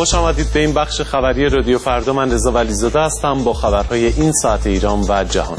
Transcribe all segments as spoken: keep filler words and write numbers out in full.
خوش آمدید به این بخش خبری رادیو فردا. من رضا ولیزاده هستم با خبرهای این ساعت ایران و جهان.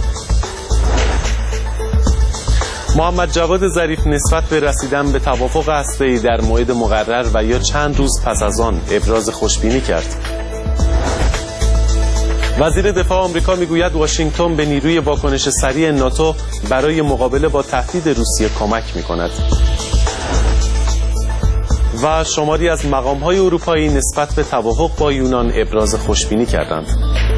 محمد جواد ظریف نسبت به رسیدن به توافق هسته‌ای در موعد مقرر و یا چند روز پس از آن ابراز خوشبینی کرد. وزیر دفاع آمریکا میگوید واشنگتن به نیروی واکنش سریع ناتو برای مقابله با تهدید روسیه کمک می‌کند. و شماری از مقام‌های اروپایی نسبت به توافق با یونان ابراز خوشبینی کردند.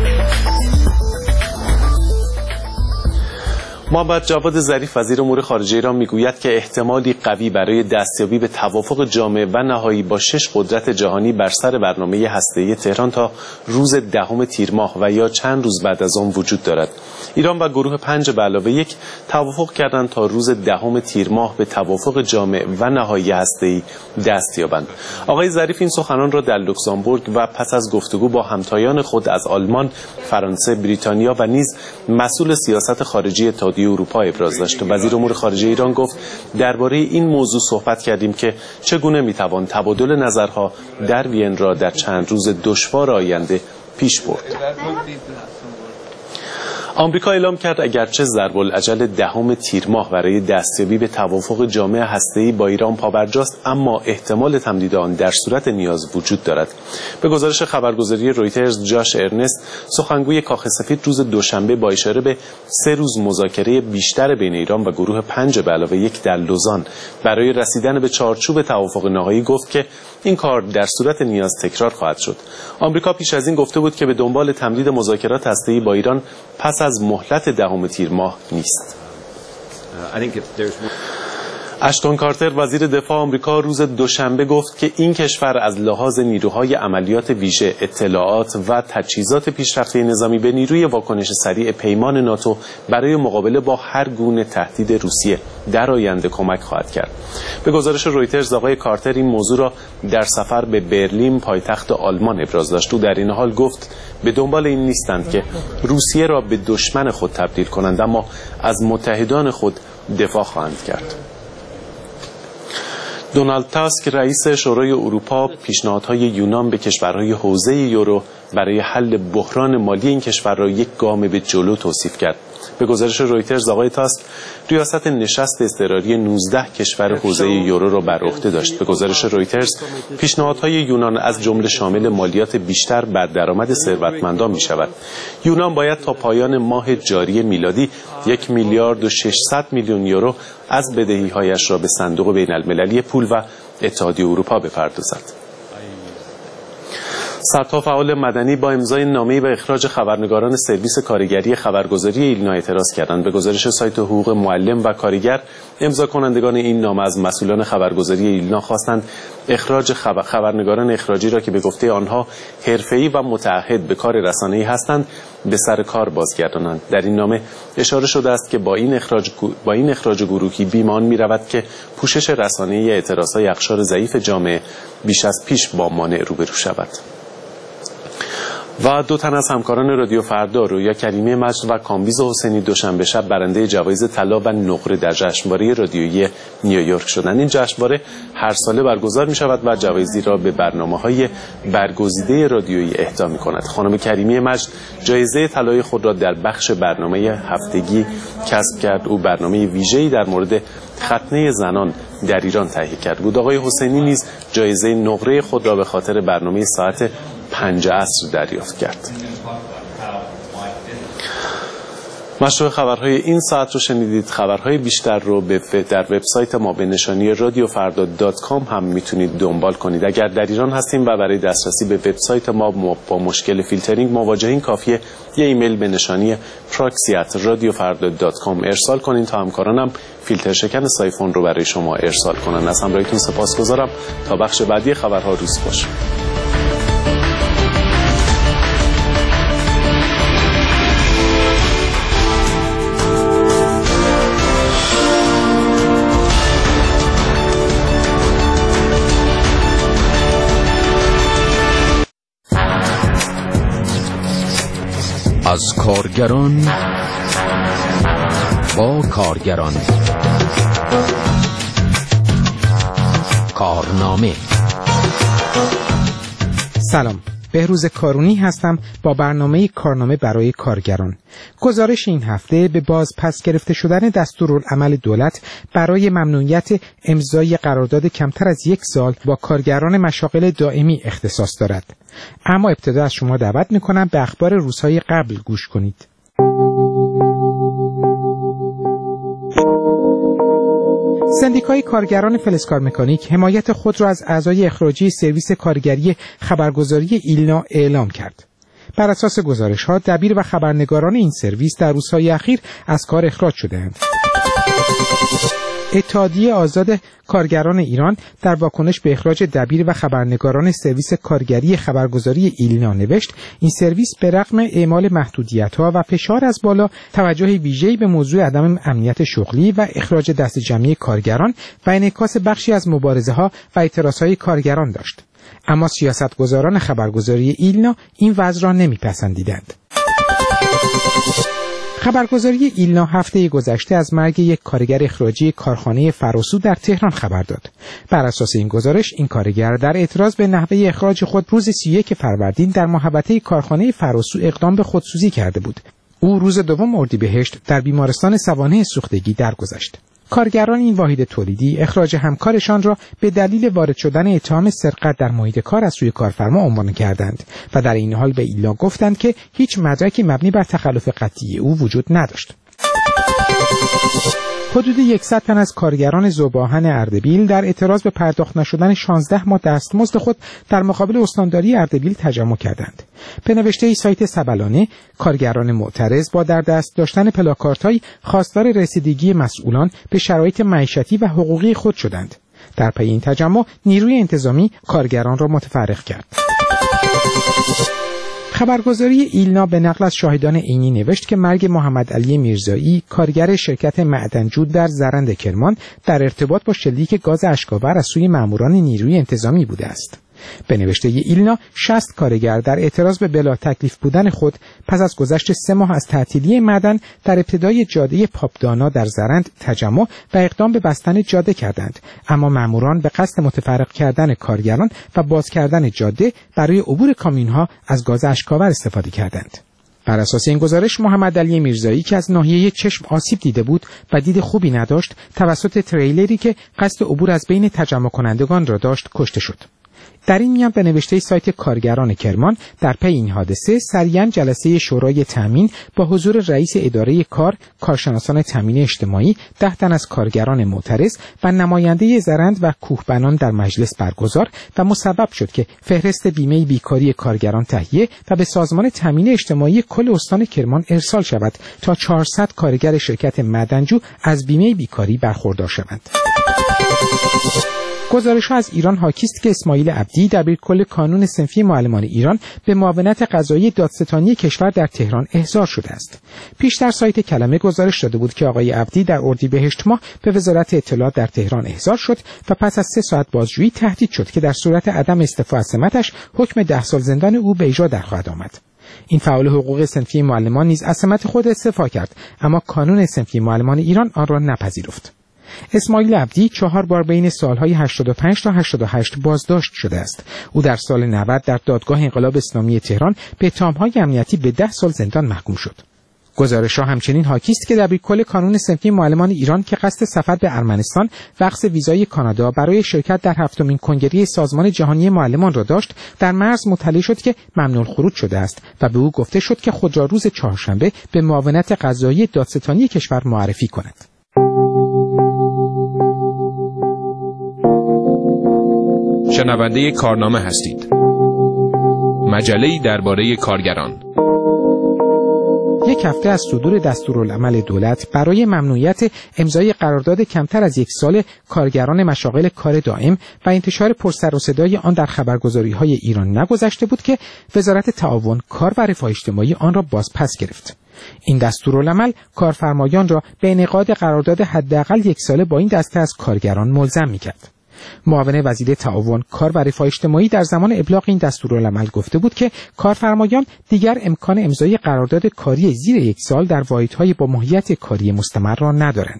محمد جواد ظریف وزیر امور خارجه ایران میگوید که احتمالی قوی برای دستیابی به توافق جامع و نهایی با شش قدرت جهانی بر سر برنامه هسته‌ای تهران تا روز دهم تیر ماه و یا چند روز بعد از آن وجود دارد. ایران و گروه پنج به علاوه یک توافق کردند تا روز دهم تیر ماه به توافق جامع و نهایی هسته‌ای دست یابند. آقای ظریف این سخنان را در لوکزامبورگ و پس از گفتگو با همتایان خود از آلمان، فرانسه، بریتانیا و نیز مسئول سیاست خارجی اتحادیه اروپا ابراز داشت. وزیر امور خارجه ایران گفت درباره این موضوع صحبت کردیم که چگونه میتوان تبادل نظرها در وین را در چند روز دشوار آینده پیش برد. آمریکا اعلام کرد اگرچه ضرب‌العجل دهم تیر ماه برای دستیابی به توافق جامع هسته‌ای با ایران پابرجاست، اما احتمال تمدید آن در صورت نیاز وجود دارد. به گزارش خبرگزاری رویترز، جاش ارنست، سخنگوی کاخ سفید، روز دوشنبه با اشاره به سه روز مذاکره بیشتر بین ایران و گروه پنج به علاوه یک در لوزان برای رسیدن به چارچوب توافق نهایی گفت که این کار در صورت نیاز تکرار خواهد شد. آمریکا پیش از این گفته بود که به دنبال تمدید مذاکرات هسته‌ای با ایران پس از مهلت دهم تیر ماه نیست. اشتون کارتر وزیر دفاع آمریکا روز دوشنبه گفت که این کشور از لحاظ نیروهای عملیات ویژه، اطلاعات و تجهیزات پیشرفته نظامی به نیروی واکنش سریع پیمان ناتو برای مقابله با هر گونه تهدید روسیه در آینده کمک خواهد کرد. به گزارش رویترز آقای کارتر این موضوع را در سفر به برلین پایتخت آلمان ابراز داشت. او در این حال گفت به دنبال این نیستند که روسیه را به دشمن خود تبدیل کنند، اما از متحدان خود دفاع خواهند کرد. دونالد تاسک رئیس شورای اروپا پیشنهادهای یونان به کشورهای حوزه یورو برای حل بحران مالی این کشور را یک گام به جلو توصیف کرد. به گزارش رویترز آقای تاسک ریاست نشست اضطراری نوزده کشور حوزه یورو را بر عهده داشت. به گزارش رویترز پیشنهادهای یونان از جمله شامل مالیات بیشتر بر درآمد ثروتمندان می شود. یونان باید تا پایان ماه جاری میلادی یک میلیارد و ششصد میلیون یورو از بدهی‌هایش را به صندوق بین المللی پول و اتحادیه اروپا بپردازد. صدها فعال مدنی با امضای نامه‌ای به اخراج خبرنگاران سرویس کارگری خبرگزاری ایلنا اعتراض کردند. به گزارش سایت حقوق معلم و کارگر، امضا کنندگان این نامه از مسئولان خبرگزاری ایلنا خواستند اخراج خبر... خبرنگاران اخراجی را که به گفته آنها حرفه‌ای و متعهد به کار رسانه‌ای هستند به سر کار بازگردانند. در این نامه اشاره شده است که با این اخراج با این اخراج گروهی بیمان می‌رود که پوشش رسانه‌ای اعتراض‌های اقشار ضعیف جامعه بیش از پیش با مانع روبرو شود. و دو تن از همکاران رادیو فردا، رویا کریمی مجد و کامبیز حسینی، دوشنبه شب برنده جوایز طلا و نقره در جشنواره رادیویی نیویورک شدند. این جشنواره هر ساله برگزار می شود و جوایزی را به برنامه‌های برگزیده رادیویی اهدا می کند. خانم کریمی مجد جایزه طلای خود را در بخش برنامه هفتگی کسب کرد. او برنامه ویژه‌ای در مورد ختنه زنان در ایران تهیه کرد بود. آقای حسینی نیز جایزه نقره خود را به خاطر برنامه ساعت پنج عصر دریافت کرد. مشروع خبرهای این ساعت رو شنیدید. خبرهای بیشتر رو در وبسایت ما به نشانی رادیو فردا دات کام هم میتونید دنبال کنید. اگر در ایران هستیم و برای دسترسی به وبسایت ما با مشکل فیلترینگ مواجهین، کافیه یه ایمیل به نشانی پراکسی ات رادیو فردا دات کام ارسال کنین تا همکارانم فیلتر شکن سایفون رو برای شما ارسال کنن. از همراهیتون سپاسگزارم. تا بخش بعدی خبرها روز خوش. از کارگران با کارگران، کارنامه سلام، بهروز کارونی هستم با برنامه کارنامه برای کارگران. گزارش این هفته به باز پس گرفته شدن دستورالعمل دولت برای ممنوعیت امضای قرارداد کمتر از یک سال با کارگران مشاغل دائمی اختصاص دارد. اما ابتدا از شما دعوت می‌کنم به اخبار روزهای قبل گوش کنید. سندیکای کارگران فلزکار مکانیک حمایت خود را از اعضای اخراجی سرویس کارگری خبرگزاری ایلنا اعلام کرد. بر اساس گزارش‌ها دبیر و خبرنگاران این سرویس در روزهای اخیر از کار اخراج شده‌اند. اتحادیه آزاد کارگران ایران در واکنش به اخراج دبیر و خبرنگاران سرویس کارگری خبرگزاری ایلنا نوشت این سرویس به رغم اعمال محدودیت‌ها و فشار از بالا توجه ویژه‌ای به موضوع عدم امنیت شغلی و اخراج دست جمعی کارگران و انعکاس بخشی از مبارزه‌ها و اعتراضهای کارگران داشت. اما سیاستگزاران خبرگزاری ایلنا این وضع را نمی‌پسندیدند. خبرگزاری ایلنا هفته گذشته از مرگ یک کارگر اخراجی کارخانه فراسو در تهران خبر داد. بر اساس این گزارش این کارگر در اعتراض به نحوه اخراج خود روز سی و یک فروردین در محوطه کارخانه فراسو اقدام به خودسوزی کرده بود. او روز دوم اردیبهشت در بیمارستان سوانح سوختگی درگذشت. کارگران این واحد تولیدی اخراج همکارشان را به دلیل وارد شدن اتهام سرقت در محیط کار از سوی کارفرما عنوان کردند و در این حال به ایلنا گفتند که هیچ مدرکی مبنی بر تخلف قطعی او وجود نداشت. حدود صد تن از کارگران ذوب‌آهن اردبیل در اعتراض به پرداخت نشدن شانزده ماه دستمزد خود در مقابل استانداری اردبیل تجمع کردند. به نوشته سایت سبلانه، کارگران معترض با در دست داشتن پلاکاردهای خواستار رسیدگی مسئولان به شرایط معیشتی و حقوقی خود شدند. در پی این تجمع نیروی انتظامی کارگران را متفرق کرد. خبرگزاری ایلنا به نقل از شاهدان عینی نوشت که مرگ محمد علی میرزایی کارگر شرکت معدنجود در زرند کرمان در ارتباط با شلیک گاز اشک‌آور از سوی ماموران نیروی انتظامی بوده است. به نوشته ایلنا شصت کارگر در اعتراض به بلا تکلیف بودن خود پس از گذشت سه ماه از تعطیلی معدن در ابتدای جاده پاپدانا در زرند تجمع و اقدام به بستن جاده کردند، اما ماموران به قصد متفرق کردن کارگران و باز کردن جاده برای عبور کامیون‌ها از گاز اشک‌آور استفاده کردند. بر اساس این گزارش محمد علی میرزایی که از ناحیه چشم آسیب دیده بود و دید خوبی نداشت توسط تریلری که قصد عبور از بین تجمع کنندگان را داشت کشته شد. در این میان به نوشته سایت کارگران کرمان در پی این حادثه سریعاً جلسه شورای تامین با حضور رئیس اداره کار، کارشناسان تامین اجتماعی، ده تن از کارگران معترض و نماینده زرند و کوهبنان در مجلس برگزار و مسبب شد که فهرست بیمه بیکاری کارگران تهیه و به سازمان تامین اجتماعی کل استان کرمان ارسال شود تا چهارصد کارگر شرکت معدنجو از بیمه بیکاری برخوردار شوند. گزارش‌ها از ایران حاکی است که اسماعیل عبدی دبیرکل کانون صنفی معلمان ایران به معاونت قضایی دادستانی کشور در تهران احضار شده است. پیشتر سایت کلمه گزارش داده بود که آقای عبدی در اردیبهشت ماه به وزارت اطلاعات در تهران احضار شد و پس از سه ساعت بازجویی تهدید شد که در صورت عدم استعفا از سمتش حکم ده سال زندان او به اجرا در خواهد آمد. این فعال حقوق صنفی معلمان نیز از سمت خود استعفا کرد، اما کانون صنفی معلمان ایران آن را نپذیرفت. اسماعیل عبدی چهار بار بین سالهای هشتاد و پنج تا هشتاد و هشت بازداشت شده است. او در سال نود در دادگاه انقلاب اسلامی تهران به اتهام‌های امنیتی به ده سال زندان محکوم شد. گزارش‌ها همچنین حاکی است که دبیرکل کانون صنفی معلمان ایران که قصد سفر به ارمنستان و اخذ ویزای کانادا برای شرکت در هفتمین کنگره سازمان جهانی معلمان را داشت، در مرز مطلع شد که ممنوع الخروج شده است و به او گفته شد که خود را روز چهارشنبه به معاونت قضایی دادستانی کشور معرفی کند. شنونده کارنامه هستید. مجله‌ای درباره کارگران. یک هفته از صدور دستورالعمل دولت برای ممنوعیت امضای قرارداد کمتر از یک سال کارگران مشاغل کار دائم و انتشار پرسر و صدای آن در خبرگزاری‌های ایران نگذشته بود که وزارت تعاون، کار و رفاه اجتماعی آن را باز پس گرفت. این دستورالعمل کارفرمایان را به انعقاد قرارداد حداقل یک ساله با این دسته از کارگران ملزم می‌کرد. معاون وزیر تعاون، کار و رفاه اجتماعی در زمان ابلاغ این دستورالعمل گفته بود که کارفرمایان دیگر امکان امضای قرارداد کاری زیر یک سال در واحدهای با ماهیت کاری مستمر را ندارند.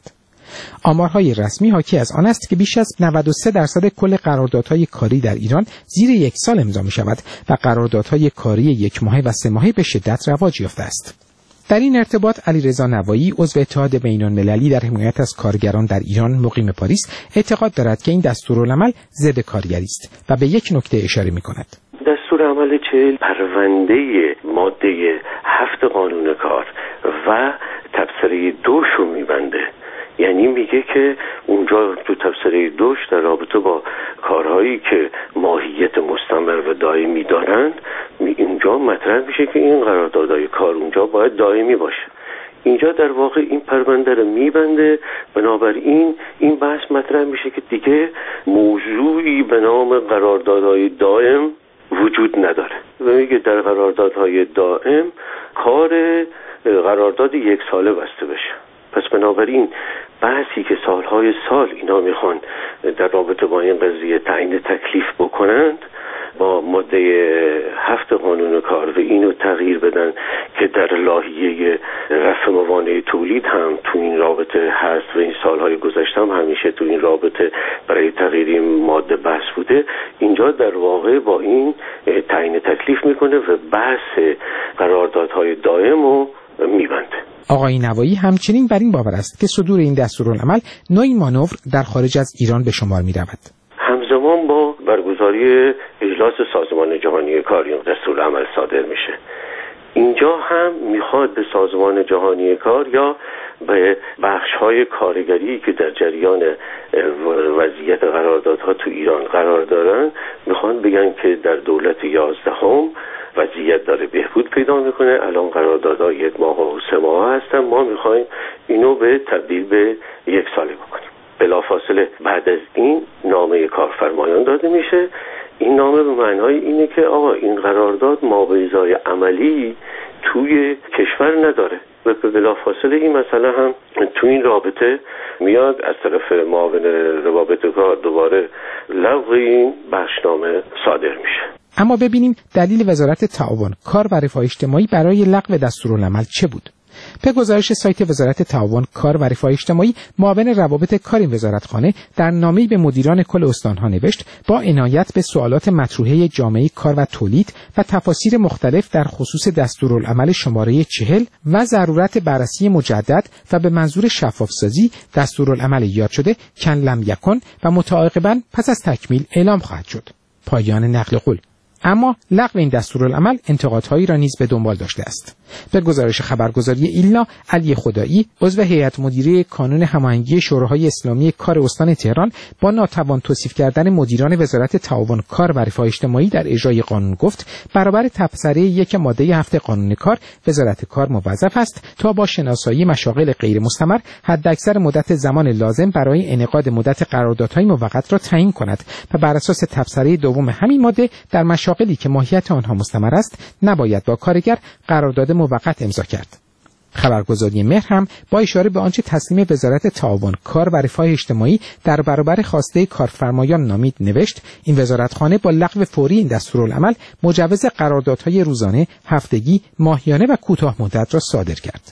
آمارهای رسمی حاکی از آن است که بیش از نود و سه درصد کل قراردادهای کاری در ایران زیر یک سال امضا می شود و قراردادهای کاری یک ماهه و سه ماهه به شدت رواج یافته است. در این ارتباط علیرضا نوایی عضو اتحاد بین‌المللی در حمایت از کارگران در ایران مقیم پاریس اعتقاد دارد که این دستورالعمل ضد کارگری است و به یک نکته اشاره می‌کند. دستورالعمل چهل پرونده ماده هفت قانون کار و تبصره دوش رو می‌بنده. یعنی میگه که اونجا تو تبصره دوش در رابطه با کارهایی که ماهیت مستمر و دائمی دارند اینجا مطرح میشه که این قراردادهای کار اونجا باید دائمی باشه. اینجا در واقع این پرونده رو میبنده، بنابراین این بحث مطرح میشه که دیگه موضوعی به نام قراردادهای دائم وجود نداره و میگه در قراردادهای دائم کار قرارداد یک ساله بسته بشه. پس بنابراین بحثی که سالهای سال اینا میخوان در رابطه با این قضیه تعیین تکلیف بکنند با ماده هفت قانون کار و اینو تغییر بدن که در لایحه رفع موانع تولید هم تو این رابطه هست و این سالهای گذشته هم همیشه تو این رابطه برای تغییر این ماده بحث بوده. اینجا در واقع با این تعیین تکلیف میکنه و بحث قراردادهای دائم رو میبنده. آقای نوایی همچنین بر این باور است که صدور این دستورالعمل نوعی مانور در خارج از ایران به شمار میرود. همزمان با برگزاری اجلاس سازمان جهانی کار این دستورالعمل صادر میشه. اینجا هم میخواد به سازمان جهانی کار یا به بخش‌های کارگری که در جریان وضعیت قراردادها تو ایران قرار دارن میخوان بگن که در دولت یازدهم وضعیت داره بهبود پیدا میکنه، الان قراردادها یک ماه و سه ماه هستن، ما میخوایم اینو به تبدیل به یک ساله بکنیم. بلافاصله بعد از این نامه کارفرمایان داده میشه. این نامه به معنای اینه که آقا این قرارداد مابعضای عملی توی کشور نداره و بلافاصله این مسئله هم تو این رابطه میاد از طرف معاون روابط کار دوباره لغو این بخشنامه صادر میشه. اما ببینیم دلیل وزارت تعاون، کار و رفاه اجتماعی برای لغو دستورالعمل چه بود؟ به گزارش سایت وزارت تعاون، کار و رفاه اجتماعی، معاون روابط کار این وزارتخانه در نامه‌ای به مدیران کل استان‌ها نوشت با عنایت به سوالات مطروحه جامعه کار و تولید و تفاسیر مختلف در خصوص دستورالعمل شماره چهل و ضرورت بررسی مجدد و به منظور شفاف‌سازی دستورالعمل یاد شده کن لم یکن و متعاقباً پس از تکمیل اعلام خواهد شد. پایان نقل قول. اما لغو این دستورالعمل انتقادهایی را نیز به دنبال داشته است. به گزارش خبرگزاری ایلنا، علی خدایی عضو هیئت مدیره کانون هماهنگی شوراهای اسلامی کار استان تهران با ناتوان توصیف کردن مدیران وزارت تعاون، کار و رفاه اجتماعی در اجرای قانون گفت برابر تبصره یک ماده هفت قانون کار وزارت کار موظف است تا با شناسایی مشاغل غیر مستمر حداکثر مدت زمان لازم برای انعقاد مدت قراردادهای موقت را تعیین کند و بر اساس تبصره دوم همین ماده در مشاغلی که ماهیت آنها مستمر است نباید با کارگر قرارداد موقت امضا کرد. خبرگزاری مهر هم با اشاره به آنچه تسلیم وزارت تعاون، کار و رفاه اجتماعی در برابر خواسته کارفرمایان نامید نوشت این وزارتخانه با لغو فوری این دستورالعمل مجوز قراردادهای روزانه، هفتگی، ماهیانه و کوتاه مدت را صادر کرد.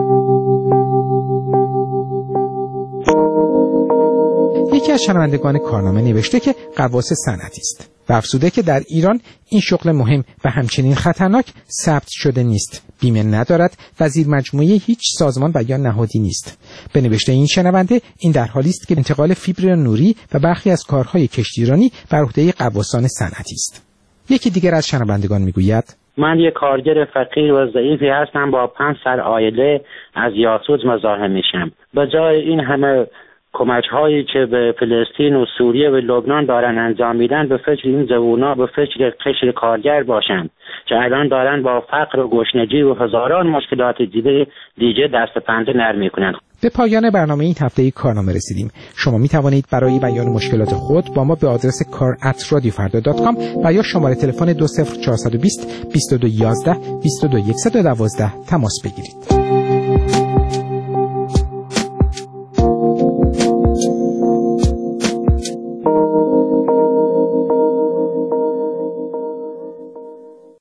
یکی از شنوندگان کارنامه نوشته که غواص صنعتی است و افزوده که در ایران این شغل مهم و همچنین خطرناک ثبت شده نیست، بیمه ندارد و زیر مجموعه هیچ سازمان و یا نهادی نیست. به نوشته این شنونده این در حالی است که انتقال فیبر نوری و برخی از کارهای کشتیرانی بر عهده غواصان صنعتی است. یکی دیگر از شنوندگان میگوید من یک کارگر فقیر و ضعیفی هستم، با پنج سر عائله از یاسوج مزاحم میشم. به جای این همه کمک هایی که به فلسطین و سوریه و لبنان دارن انجام میدن به فکر این جوونا به فکر قشر کارگر باشن که الان دارن با فقر و گشنگی و هزاران مشکلات دیگه دیگه دست پنجه نرم میکنن. به پایان برنامه این هفته کارنامه رسیدیم. شما می توانید برای بیان مشکلات خود با ما به آدرس کار ات رادیو فردا دات کام و یا شماره تلفن دو صفر چهار دو صفر بیست بیست و دو یازده بیست و دو صفر یک یک دو تماس بگیرید.